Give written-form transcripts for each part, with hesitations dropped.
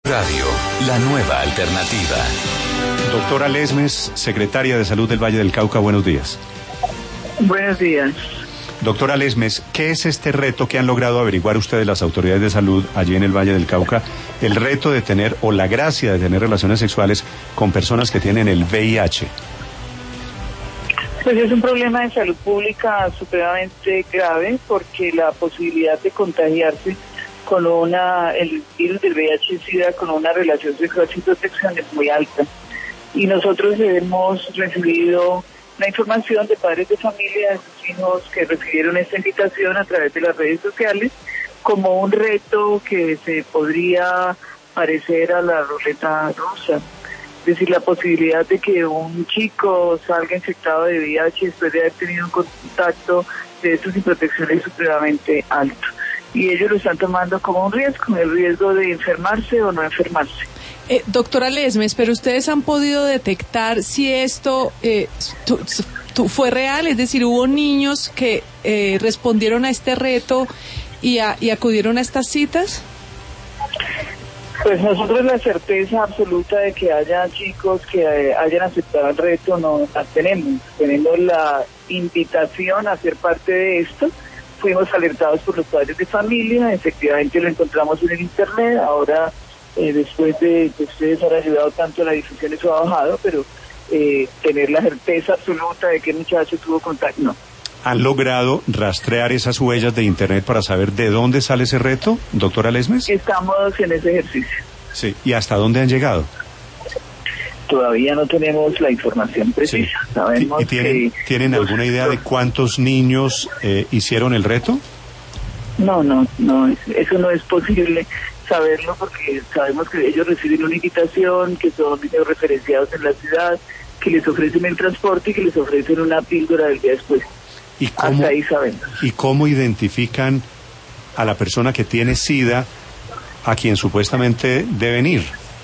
Radio, la nueva alternativa. Doctora Lesmes, secretaria de Salud del Valle del Cauca, buenos días. Buenos días. Doctora Lesmes, ¿qué es este reto que han logrado averiguar ustedes, las autoridades de salud allí en el Valle del Cauca? El reto de tener, o la gracia de tener relaciones sexuales con personas que tienen el VIH. Pues es un problema de salud pública supremamente grave, porque la posibilidad de contagiarse con el virus del VIH-Sida con una relación sexual sin protección es muy alta. Y nosotros hemos recibido la información de padres de familia, de sus hijos que recibieron esta invitación a través de las redes sociales, como un reto que se podría parecer a la ruleta rusa. Es decir, la posibilidad de que un chico salga infectado de VIH después de haber tenido un contacto de estos sin protección es supremamente alto. Y ellos lo están tomando como un riesgo, el riesgo de enfermarse o no enfermarse. Doctora Lesmes, pero ustedes han podido detectar si esto fue real, es decir, hubo niños que respondieron a este reto y acudieron a estas citas. Pues nosotros la certeza absoluta de que haya chicos que hayan aceptado el reto no la tenemos. Tenemos la invitación a ser parte de esto. Fuimos alertados por los padres de familia, efectivamente lo encontramos en el internet, ahora después de que ustedes han ayudado tanto, la difusión eso ha bajado, pero tener la certeza absoluta de que el muchacho tuvo contacto, no. ¿Han logrado rastrear esas huellas de internet para saber de dónde sale ese reto, doctora Lesmes? Estamos en ese ejercicio. Sí, ¿y hasta dónde han llegado? Todavía no tenemos la información precisa. Sí. Sabemos ¿Tienen alguna idea de cuántos niños hicieron el reto? No, eso no es posible saberlo porque sabemos que ellos reciben una invitación, que son niños referenciados en la ciudad, que les ofrecen el transporte y que les ofrecen una píldora del día después. Hasta ahí sabemos. ¿Y cómo identifican a la persona que tiene SIDA a quien supuestamente deben ir?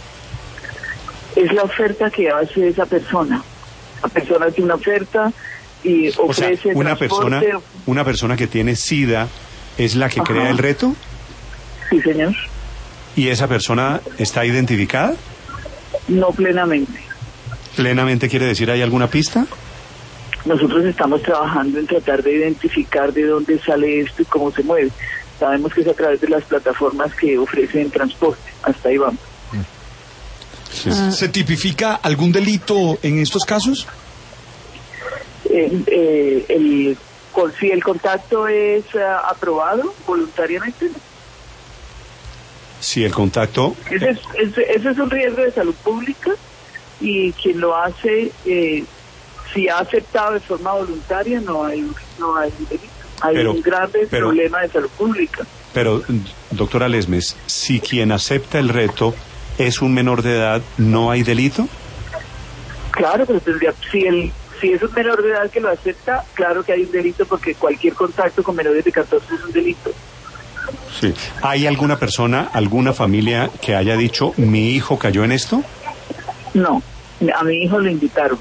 Es la oferta que hace esa persona. La persona hace una oferta y ofrece una persona que tiene SIDA es la que crea el reto. Sí, señor. ¿Y esa persona está identificada? No plenamente. ¿Plenamente quiere decir hay alguna pista? Nosotros estamos trabajando en tratar de identificar de dónde sale esto y cómo se mueve. Sabemos que es a través de las plataformas que ofrecen transporte. Hasta ahí vamos. ¿Se tipifica algún delito en estos casos? Si el contacto es aprobado voluntariamente. Si el contacto... Ese es un riesgo de salud pública y quien lo hace, si ha aceptado de forma voluntaria, no hay delito. Hay un grave problema de salud pública. Pero, doctora Lesmes, si quien acepta el reto es un menor de edad, ¿no hay delito? Claro, pero si es un menor de edad que lo acepta, claro que hay un delito porque cualquier contacto con menores de 14 es un delito. Sí. ¿Hay alguna persona, alguna familia que haya dicho, mi hijo cayó en esto? No, a mi hijo lo invitaron.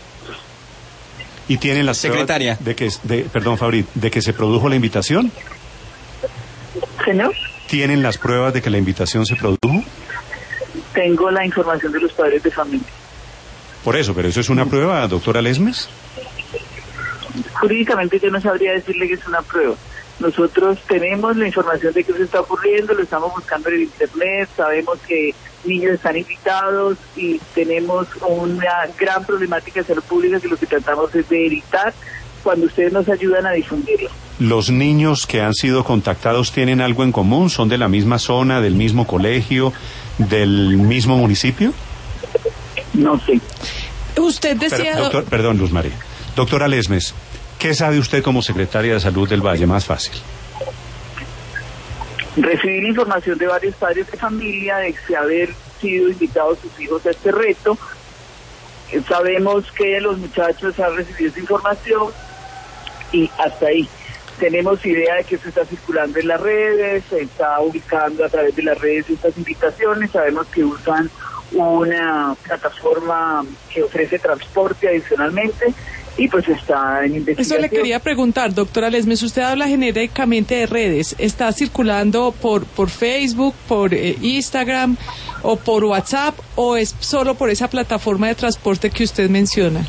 ¿Y tienen la secretaria de que se produjo la invitación? ¿Señor? ¿Tienen las pruebas de que la invitación se produjo? Tengo la información de los padres de familia. Por eso, pero ¿eso es una prueba, doctora Lesmes? Jurídicamente yo no sabría decirle que es una prueba. Nosotros tenemos la información de que eso está ocurriendo, lo estamos buscando en el internet, sabemos que niños están invitados y tenemos una gran problemática de salud pública que lo que tratamos es de evitar cuando ustedes nos ayudan a difundirlo. ¿Los niños que han sido contactados tienen algo en común? ¿Son de la misma zona, del mismo colegio, del mismo municipio? No sé. Usted decía... Perdón, Luz María. Doctora Lesmes, ¿qué sabe usted como secretaria de Salud del Valle? Más fácil. Recibí la información de varios padres de familia de haber sido invitados sus hijos a este reto. Sabemos que los muchachos han recibido esa información y hasta ahí. Tenemos idea de que esto está circulando en las redes, se está ubicando a través de las redes estas invitaciones, sabemos que usan una plataforma que ofrece transporte adicionalmente y pues está en investigación. Eso le quería preguntar, doctora Lesmes, usted habla genéricamente de redes, ¿está circulando por Facebook, por Instagram o por WhatsApp, o es solo por esa plataforma de transporte que usted menciona?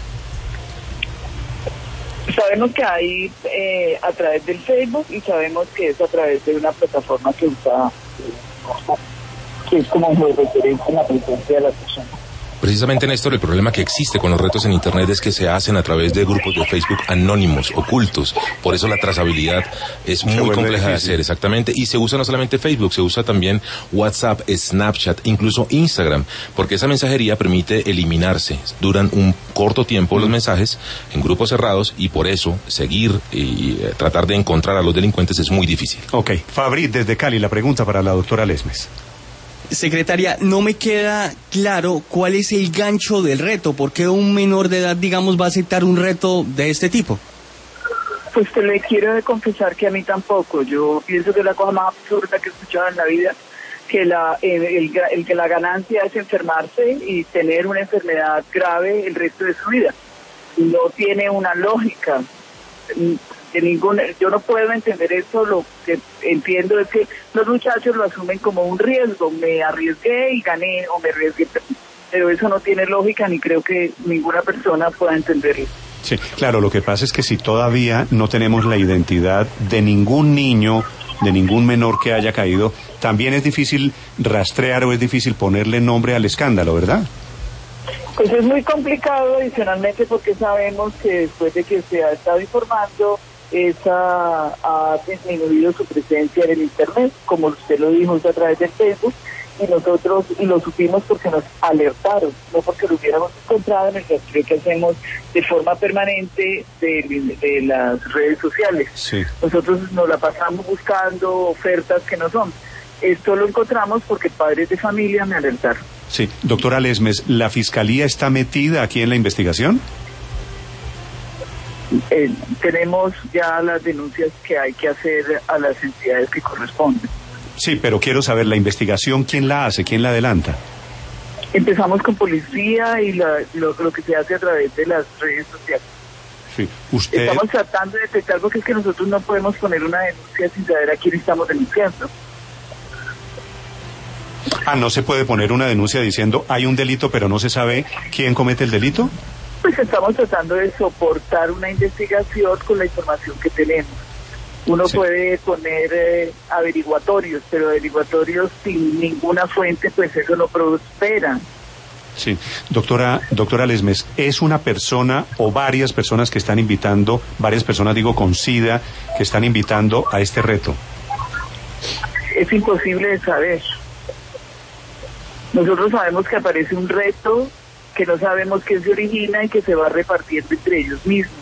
Sabemos que hay a través del Facebook y sabemos que es a través de una plataforma que usa, que es como de referencia en la presencia de las personas. Precisamente, Néstor, el problema que existe con los retos en Internet es que se hacen a través de grupos de Facebook anónimos, ocultos. Por eso la trazabilidad es muy compleja de hacer, exactamente. Y se usa no solamente Facebook, se usa también WhatsApp, Snapchat, incluso Instagram, porque esa mensajería permite eliminarse. Duran un corto tiempo los mensajes en grupos cerrados y por eso seguir y tratar de encontrar a los delincuentes es muy difícil. Ok. Fabri, desde Cali, la pregunta para la doctora Lesmes. Secretaria, no me queda claro cuál es el gancho del reto. ¿Por qué un menor de edad, digamos, va a aceptar un reto de este tipo? Pues te le quiero confesar que a mí tampoco. Yo pienso que es la cosa más absurda que he escuchado en la vida, que que la ganancia es enfermarse y tener una enfermedad grave el resto de su vida. No tiene una lógica. Yo no puedo entender eso. Lo que entiendo es que los muchachos lo asumen como un riesgo. Me arriesgué y gané, o me arriesgué, pero eso no tiene lógica, ni creo que ninguna persona pueda entenderlo. Sí, claro, lo que pasa es que si todavía no tenemos la identidad de ningún niño, de ningún menor que haya caído, también es difícil rastrear o es difícil ponerle nombre al escándalo, ¿verdad? Pues es muy complicado, adicionalmente, porque sabemos que después de que se ha estado informando, esa ha disminuido su presencia en el Internet, como usted lo dijo, a través del Facebook, y nosotros lo supimos porque nos alertaron, no porque lo hubiéramos encontrado en el rastreo que hacemos de forma permanente de las redes sociales. Sí. Nosotros nos la pasamos buscando ofertas que no son. Esto lo encontramos porque padres de familia me alertaron. Sí, doctora Lesmes, ¿la Fiscalía está metida aquí en la investigación? Tenemos ya las denuncias que hay que hacer a las entidades que corresponden. Sí, pero quiero saber, la investigación, ¿quién la hace? ¿Quién la adelanta? Empezamos con policía y lo que se hace a través de las redes sociales. Sí, usted... Estamos tratando de detectar, porque es que nosotros no podemos poner una denuncia sin saber a quién estamos denunciando. Ah, ¿no se puede poner una denuncia diciendo hay un delito pero no se sabe quién comete el delito? Pues estamos tratando de soportar una investigación con la información que tenemos. Uno puede poner averiguatorios, pero averiguatorios sin ninguna fuente, pues eso no prospera. Sí, doctora Lesmes, ¿es una persona o varias personas que están invitando, varias personas digo con SIDA, que están invitando a este reto? Es imposible de saber. Nosotros sabemos que aparece un reto, que no sabemos quién se origina y que se va repartiendo entre ellos mismos.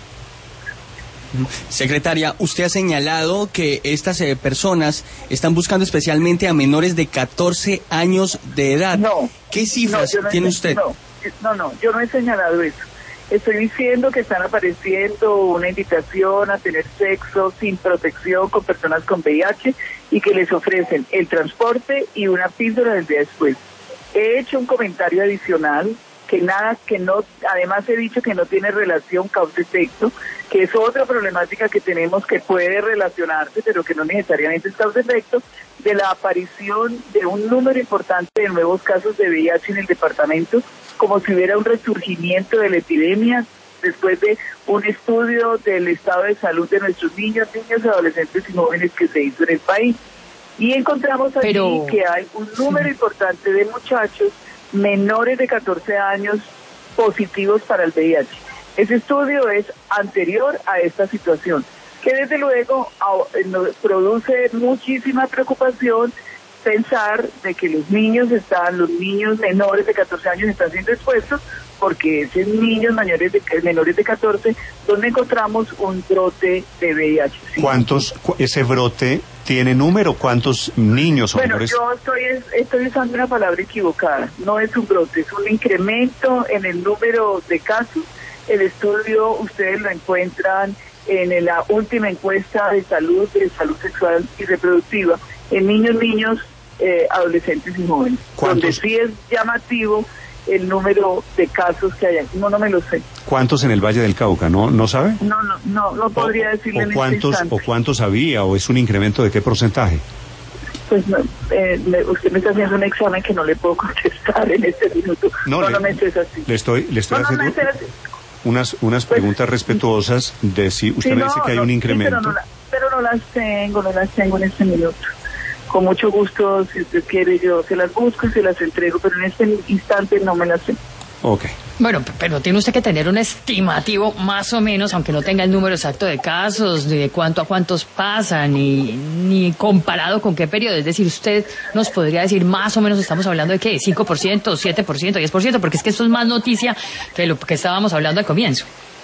Secretaria, usted ha señalado que estas personas están buscando especialmente a menores de 14 años de edad. No. ¿Qué cifras tiene usted? No, yo no he señalado eso. Estoy diciendo que están apareciendo una invitación a tener sexo sin protección con personas con VIH y que les ofrecen el transporte y una píldora del día después. He hecho un comentario adicional además he dicho que no tiene relación causa-efecto, que es otra problemática que tenemos, que puede relacionarse, pero que no necesariamente es causa-efecto, de la aparición de un número importante de nuevos casos de VIH en el departamento, como si hubiera un resurgimiento de la epidemia después de un estudio del estado de salud de nuestros niños, adolescentes y jóvenes que se hizo en el país. Y encontramos allí que hay un número importante de muchachos menores de 14 años positivos para el VIH. Ese estudio es anterior a esta situación, que desde luego nos produce muchísima preocupación pensar de que los niños menores de 14 años están siendo expuestos, porque esos niños menores de 14, donde encontramos un brote de VIH. ¿Sí? ¿Cuántos, ese brote tiene número? ¿Cuántos niños o menores? Yo estoy usando una palabra equivocada. No es un brote, es un incremento en el número de casos. El estudio ustedes lo encuentran en la última encuesta de salud sexual y reproductiva, en niños, adolescentes y jóvenes. ¿Cuántos? Donde sí es llamativo el número de casos que hay. No me lo sé. ¿Cuántos en el Valle del Cauca? ¿No sabe? No podría decirle en este instante. ¿O cuántos había? ¿O es un incremento de qué porcentaje? Pues usted me está haciendo un examen que no le puedo contestar en este minuto. No me estés así. Le estoy haciendo unas preguntas respetuosas de si usted me dice que hay un incremento. Sí, pero no las tengo en este minuto. Con mucho gusto, si usted quiere, yo se las busco y se las entrego, pero en este instante no me las sé. Ok. Bueno, pero tiene usted que tener un estimativo más o menos, aunque no tenga el número exacto de casos, de cuánto a cuántos pasan, ni comparado con qué periodo. Es decir, usted nos podría decir más o menos, estamos hablando de qué, 5%, 7%, 10%, porque es que esto es más noticia que lo que estábamos hablando al comienzo.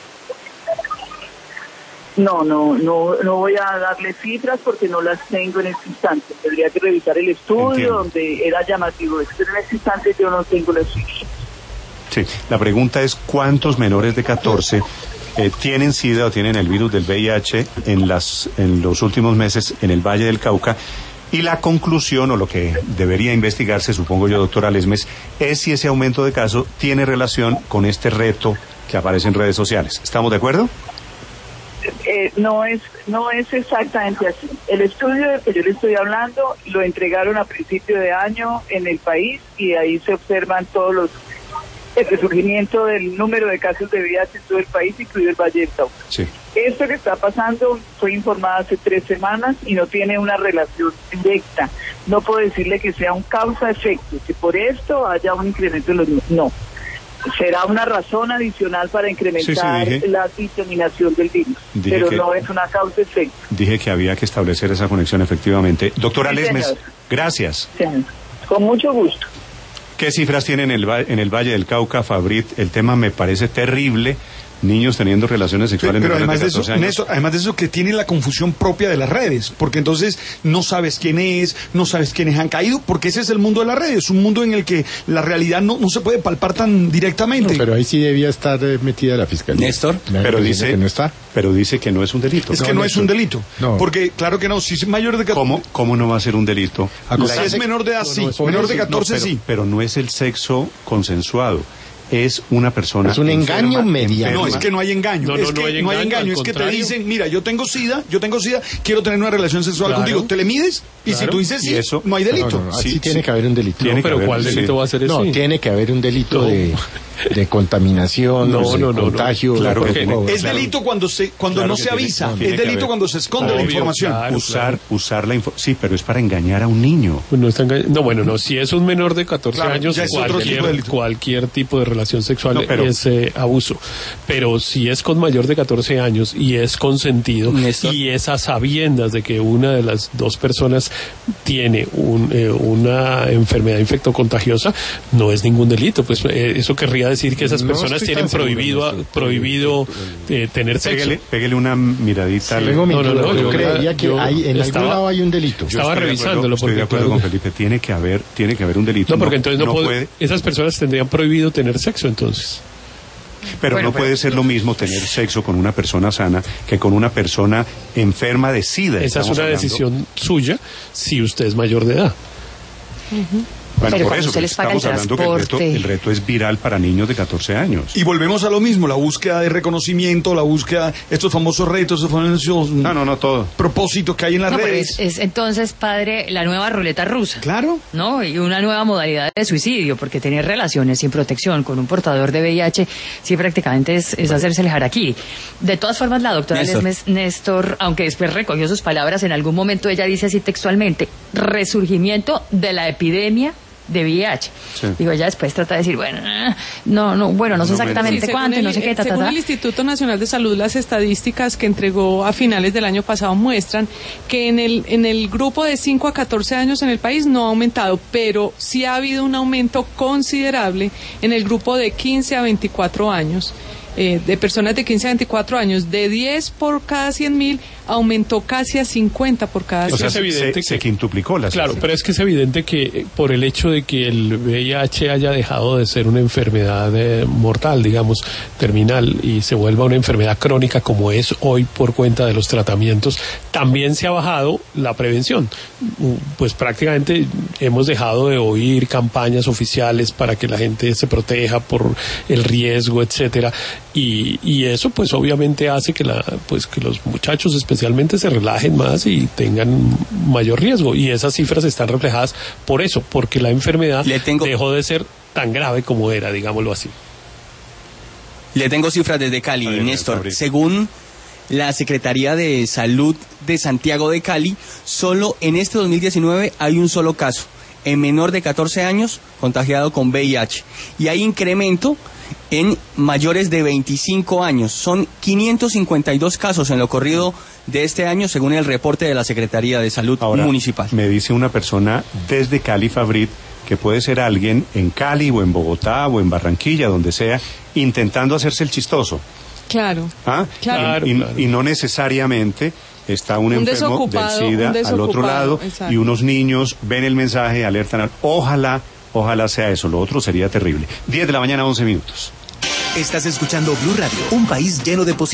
No voy a darle cifras porque no las tengo en este instante. Tendría que revisar el estudio. Entiendo. Donde era llamativo. Pero en este instante yo no tengo las cifras. Sí, la pregunta es ¿cuántos menores de 14 tienen SIDA o tienen el virus del VIH en los últimos meses en el Valle del Cauca? Y la conclusión, o lo que debería investigarse, supongo yo, doctora Lesmes, es si ese aumento de casos tiene relación con este reto que aparece en redes sociales. ¿Estamos de acuerdo? No es exactamente así. El estudio del que yo le estoy hablando lo entregaron a principio de año en el país y ahí se observan el resurgimiento del número de casos de VIH en todo el país, incluido el Valle del Cauca. Sí. Esto que está pasando fue informada hace 3 semanas y no tiene una relación directa. No puedo decirle que sea un causa-efecto, que por esto haya un incremento en los números. No. Será una razón adicional para incrementar la diseminación del virus, pero no es una causa-efecto. Dije que había que establecer esa conexión efectivamente. Doctora Lesmes, gracias. Sí, con mucho gusto. ¿Qué cifras tienen en el Valle del Cauca, Fabrit? El tema me parece terrible. Niños teniendo relaciones sexuales. Pero además de eso, Néstor, además de eso que tiene la confusión propia de las redes, porque entonces no sabes quién es, no sabes quiénes han caído, porque ese es el mundo de las redes, un mundo en el que la realidad no se puede palpar tan directamente. No, pero ahí sí debía estar metida la fiscalía. Néstor, pero dice que no está. Pero dice que no es un delito. Es que no es un delito. No. Porque claro que no, si es mayor de 14. ¿Cómo no va a ser un delito? Si es menor de edad, sí. Menor de 14, sí. Pero no es el sexo consensuado. Es una persona. Es un engaño mediático. No, es que no hay engaño. No hay engaño. Es que te dicen, mira, yo tengo SIDA, quiero tener una relación sexual contigo. ¿Te le mides? Y si tú dices sí, eso, no hay delito. Sí, tiene que haber un delito. Pero ¿cuál delito va a ser eso? No, tiene que haber un delito de contaminación, de contagio. Claro que es delito cuando no se avisa. Es delito cuando se esconde la información. Usar la información. Sí, pero es para engañar a un niño. No, si es un menor de 14 años, cualquier tipo de relación sexual es abuso. Pero si es con mayor de 14 años y es consentido y es a sabiendas de que una de las dos personas tiene una enfermedad infectocontagiosa, no es ningún delito. Pues eso querría decir que esas personas tienen prohibido tener sexo. Pégale una miradita. Yo creería que en algún lado hay un delito. Estaba revisándolo. Estoy de acuerdo con Felipe. Tiene que haber un delito. No, porque entonces esas personas tendrían prohibido tener sexo entonces. Pero no puede ser lo mismo tener sexo con una persona sana que con una persona enferma de SIDA. Esa es una decisión suya si usted es mayor de edad. Bueno, por eso estamos hablando que el reto es viral para niños de 14 años. Y volvemos a lo mismo, la búsqueda de reconocimiento, la búsqueda, estos famosos retos, estos famosos todo propósitos que hay en las redes. Pero es entonces, padre, la nueva ruleta rusa. Claro. ¿No? Y una nueva modalidad de suicidio, porque tener relaciones sin protección con un portador de VIH, sí prácticamente es hacerse el harakiri. De todas formas, la doctora Lesmes Néstor, aunque después recogió sus palabras, en algún momento ella dice así textualmente, resurgimiento de la epidemia de VIH. Sí. Digo, ella después trata de decir, no sé exactamente cuánto, no sé qué, Según el Instituto Nacional de Salud, las estadísticas que entregó a finales del año pasado muestran que en el grupo de 5 a 14 años en el país no ha aumentado, pero sí ha habido un aumento considerable en el grupo de 15 a 24 años. De personas de 15 a 24 años, de 10 por cada 100.000 aumentó casi a 50 por cada O sea, es evidente se quintuplicó la Claro, cifra. pero es que es evidente que por el hecho de que el VIH haya dejado de ser una enfermedad mortal, digamos, terminal, y se vuelva una enfermedad crónica como es hoy por cuenta de los tratamientos, también se ha bajado la prevención. Pues prácticamente hemos dejado de oír campañas oficiales para que la gente se proteja por el riesgo, etcétera, y eso pues obviamente hace que que los muchachos especialmente se relajen más y tengan mayor riesgo, y esas cifras están reflejadas por eso, porque la enfermedad dejó de ser tan grave como era, digámoslo así. Le tengo cifras desde Cali, Néstor. Según la Secretaría de Salud de Santiago de Cali, solo en este 2019 hay un solo caso en menor de 14 años contagiado con VIH, y hay incremento en mayores de 25 años. Son 552 casos en lo corrido de este año, según el reporte de la Secretaría de Salud Municipal. Me dice una persona desde Cali, Fabrit, que puede ser alguien en Cali o en Bogotá o en Barranquilla, donde sea, intentando hacerse el chistoso. Claro. ¿Ah? Claro. Y no necesariamente está un enfermo del SIDA al otro lado, exacto, y unos niños ven el mensaje, alertan. Ojalá sea eso, lo otro sería terrible. 10 de la mañana, 11 minutos. Estás escuchando Blue Radio, un país lleno de posibilidades.